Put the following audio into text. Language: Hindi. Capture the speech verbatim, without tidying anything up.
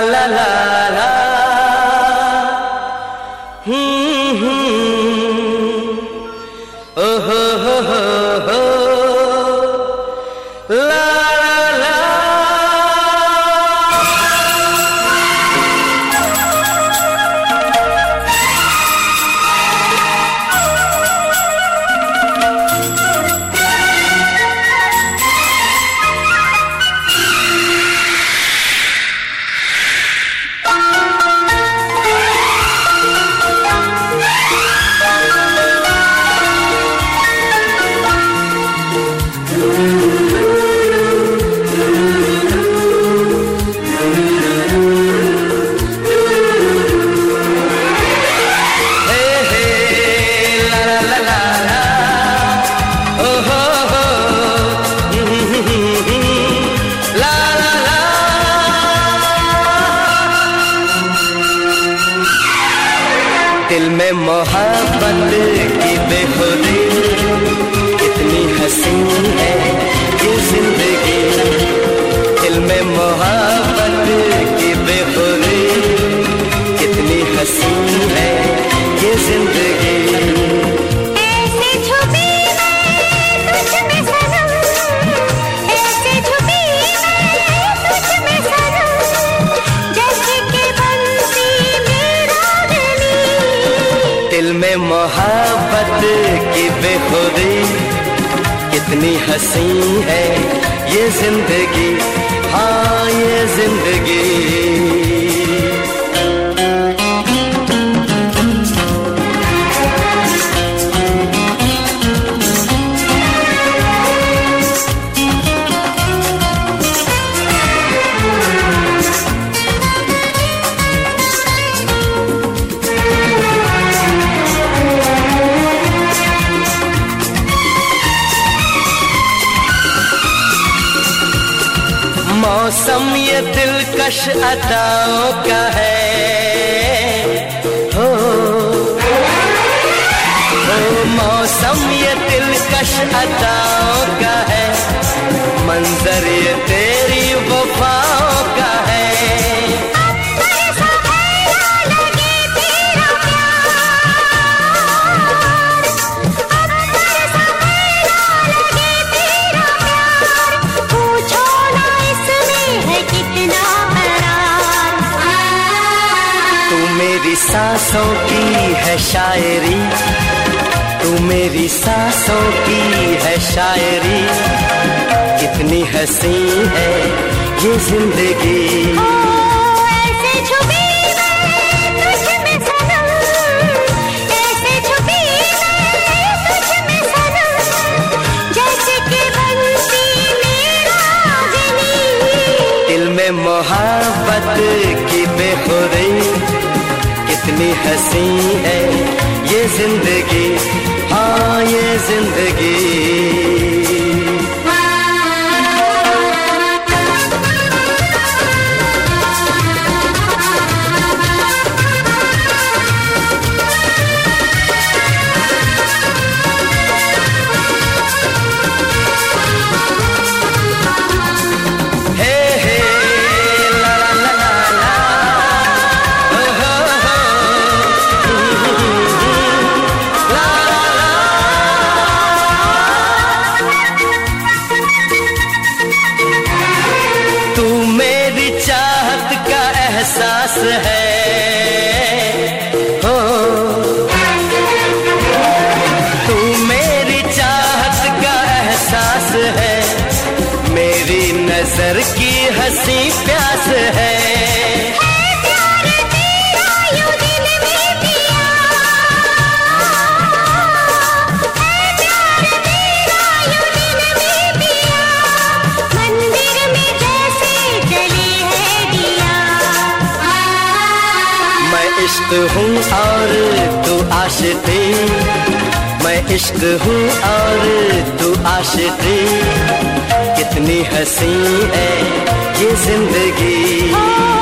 ला ला ला हम्म हम्म ओ हो हो हो हो ला ला दिल में मोहब्बत की बेखुदी कितनी हसीन है ये जिंदगी। दिल में मोहब्बत की बेखुदी कितनी हसीन है ये जिंदगी। ऐसे छुपी मैं तुझ में सनम, ऐसे छुपी मैं तुझ में सनम, जैसे कि बंसी मेरा गली। दिल में मोहब्बत की बेखुदी कितनी हसीन है ये जिंदगी, हाँ ये जिंदगी। मौसम ये दिलकश अदाओं का है हो, हो मौसम ये दिलकश अदाओं का है, मंजर ये तेरी वफाओं का है। मेरी सांसों की है शायरी, तू मेरी सांसों की है शायरी, कितनी हसीन है ये जिंदगी। ओ, ऐसे छुपी मैं तुझ में सनम, ऐसे छुपी मैं तुझ में सनम, जैसे कि बंसी मेरा गली। दिल में मोहब्बत की बेखुदी कितनी हसीन है ये जिंदगी, हाँ ये जिंदगी। एहसास है हो, तू मेरी चाहत का एहसास है, मेरी नजर की हंसी प्यास है। इश्क हूँ और तू आशिकी, मैं इश्क हूँ और तू आशिकी, कितनी हसीन है ये जिंदगी।